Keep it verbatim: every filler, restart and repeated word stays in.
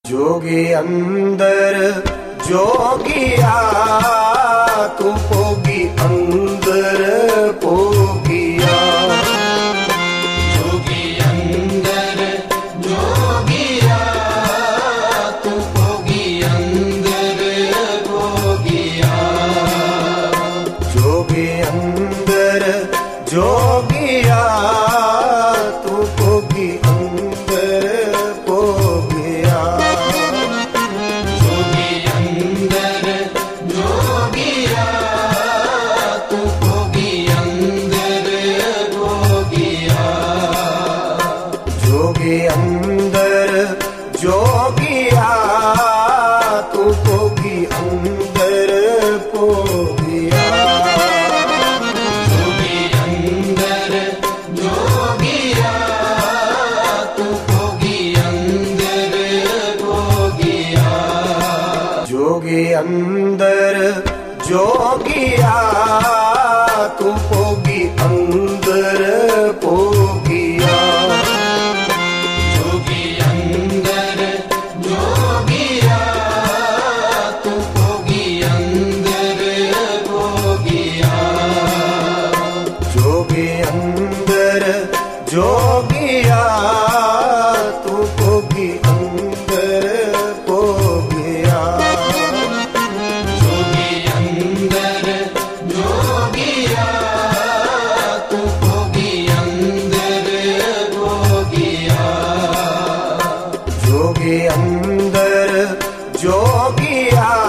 जोगी अंदर जोगिया तू पोगी अंदर पोगिया। जोगी अंदर जोगिया तू पोगी अंदर पोगिया। जोगी अंदर जोगिया तू पोगी अंदर पोगिया। जोगी अंदर जोगिया तू पोगी अंदर पोगिया। जोगी अंदर जोगिया तू पोगी अंदर पोगिया। जोगी अंदर जोगिया तू पोगी अंदर पोगिया। जोगी अंदर जोगिया तू पोगी अंदर पोगिया। जोगी अंदर जोगिया तू पोगी अंदर पोगिया। जोगी अंदर जोगिया तू पोगी अंदर पोगिया। जोगी अंदर जोगिया तू पोगी अंदर पोगिया। जोगी अंदर जोगिया